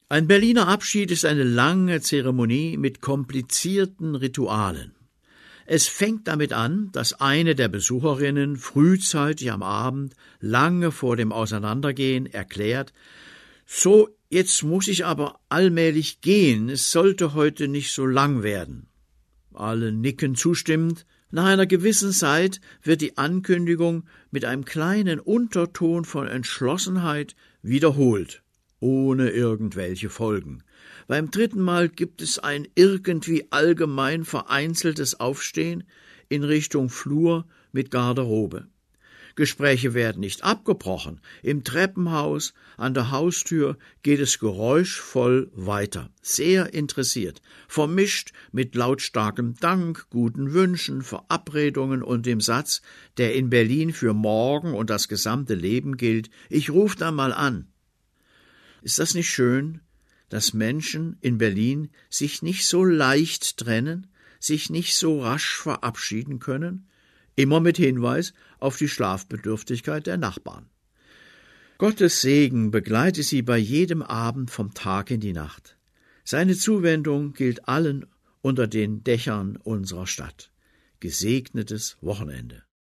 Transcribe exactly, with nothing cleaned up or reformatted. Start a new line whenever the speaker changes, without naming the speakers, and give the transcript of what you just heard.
Ein Berliner Abschied ist eine lange Zeremonie mit komplizierten Ritualen. Es fängt damit an, dass eine der Besucherinnen frühzeitig am Abend, lange vor dem Auseinandergehen, erklärt: »So, jetzt muss ich aber allmählich gehen, es sollte heute nicht so lang werden.« Alle nicken zustimmend. Nach einer gewissen Zeit wird die Ankündigung mit einem kleinen Unterton von Entschlossenheit wiederholt, ohne irgendwelche Folgen. Beim dritten Mal gibt es ein irgendwie allgemein vereinzeltes Aufstehen in Richtung Flur mit Garderobe. Gespräche werden nicht abgebrochen. Im Treppenhaus, an der Haustür geht es geräuschvoll weiter, sehr interessiert, vermischt mit lautstarkem Dank, guten Wünschen, Verabredungen und dem Satz, der in Berlin für morgen und das gesamte Leben gilt: Ich ruf da mal an. Ist das nicht schön, dass Menschen in Berlin sich nicht so leicht trennen, sich nicht so rasch verabschieden können? Immer mit Hinweis auf die Schlafbedürftigkeit der Nachbarn. Gottes Segen begleite sie bei jedem Abend vom Tag in die Nacht. Seine Zuwendung gilt allen unter den Dächern unserer Stadt. Gesegnetes Wochenende.